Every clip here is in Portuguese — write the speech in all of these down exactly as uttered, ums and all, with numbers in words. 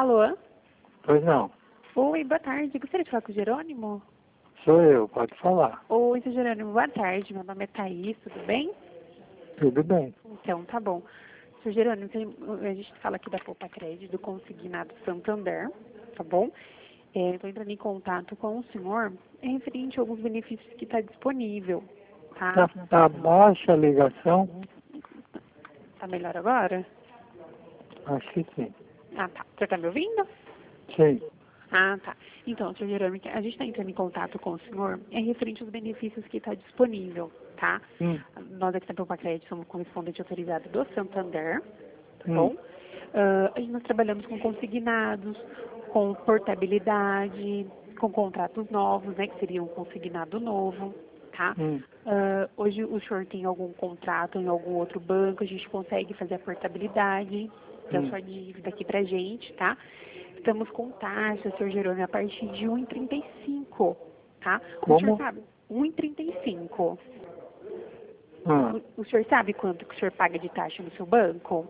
Alô? Pois não. Oi, boa tarde. Gostaria de falar com o Jerônimo? Sou eu, pode falar. Oi, seu Jerônimo, boa tarde. Meu nome é Thaís, tudo bem? Tudo bem. Então, tá bom. Seu Jerônimo, a gente fala aqui da Poupa Crédito, do Consignado Santander, tá bom? Estou entrando em contato com o senhor é referente a alguns benefícios que está disponível, tá? Tá, tá baixa a ligação? Tá melhor agora? Acho que sim. Ah, tá. Você tá me ouvindo? Sim. Ah, tá. Então, senhor Jerônimo, a gente está entrando em contato com o senhor é referente aos benefícios que está disponível, tá? Hum. Nós aqui da Poupa Crédito somos correspondente autorizado do Santander, tá Hum. bom? Uh, e nós trabalhamos com consignados, com portabilidade, com contratos novos, né, que seria um consignado novo, tá? Hum. Uh, hoje o senhor tem algum contrato em algum outro banco, a gente consegue fazer a portabilidade da Hum. sua dívida aqui pra gente, tá? Estamos com taxa, senhor Jerônimo, a partir de um vírgula trinta e cinco, tá? O senhor Como? sabe? um vírgula trinta e cinco. Ah, O, o senhor sabe quanto que o senhor paga de taxa no seu banco?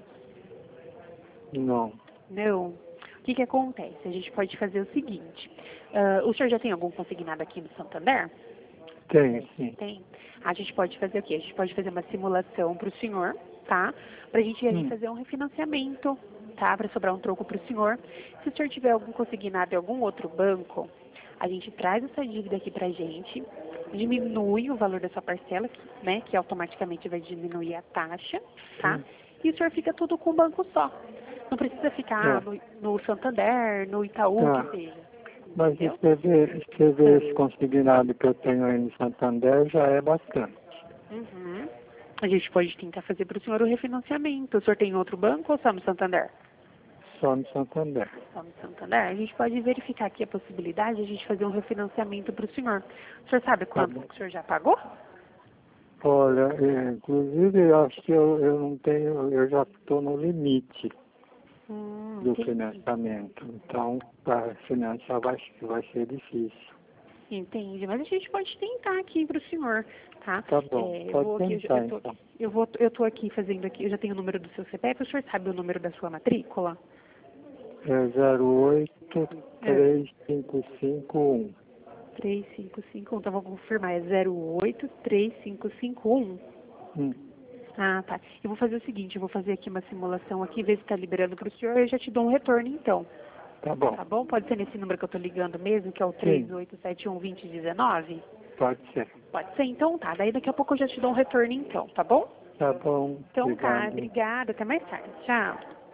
não. Não. O que que acontece? A gente pode fazer o seguinte. ah, o senhor já tem algum consignado aqui no Santander? Tem, sim. Tem. A gente pode fazer o quê? A gente pode fazer uma simulação para o senhor, tá? Para a gente aí Hum. fazer um refinanciamento, tá? Para sobrar um troco para o senhor. Se o senhor tiver algum consignado em algum outro banco, a gente traz essa dívida aqui para a gente, diminui o valor da sua parcela, né? Que automaticamente vai diminuir a taxa, tá? Hum. E o senhor fica tudo com um banco só. Não precisa ficar É. no, no Santander, no Itaú, Tá. que seja. Mas Entendeu? escrever, escrever esse consignado que eu tenho aí no Santander já é bastante. Uhum. A gente pode tentar fazer para o senhor o refinanciamento. O senhor tem outro banco ou só no Santander? Só no Santander. Só no Santander. A gente pode verificar aqui a possibilidade de a gente fazer um refinanciamento para o senhor. O senhor sabe quanto bom. que o senhor já pagou? Olha, é, inclusive eu acho que eu, eu não tenho, eu já estou no limite Hum, do entendi. financiamento. Então, para financiar vai, vai ser difícil. Entendi. Mas a gente pode tentar aqui para o senhor, tá? Tá bom, É, eu pode vou aqui, eu, já- tentar eu, tô, então. eu, vou, eu tô aqui fazendo aqui, eu já tenho o número do seu C P F, o senhor sabe o número da sua matrícula? É zero oito É. três cinco cinco um. três cinco cinco um, então vou confirmar, é zero oito três cinco cinco um. Hum, Ah, tá. Eu vou fazer o seguinte, eu vou fazer aqui uma simulação aqui, ver se está liberando para o senhor, eu já te dou um retorno então. tá bom. Tá bom? Pode ser nesse número que eu tô ligando mesmo, que é o três Sim, oito sete um, dois zero um nove? pode ser. Pode ser? Então tá. Daí daqui a pouco eu já te dou um retorno então, tá bom? Tá bom, Então tá. obrigado. Obrigada. Até mais tarde. Tchau.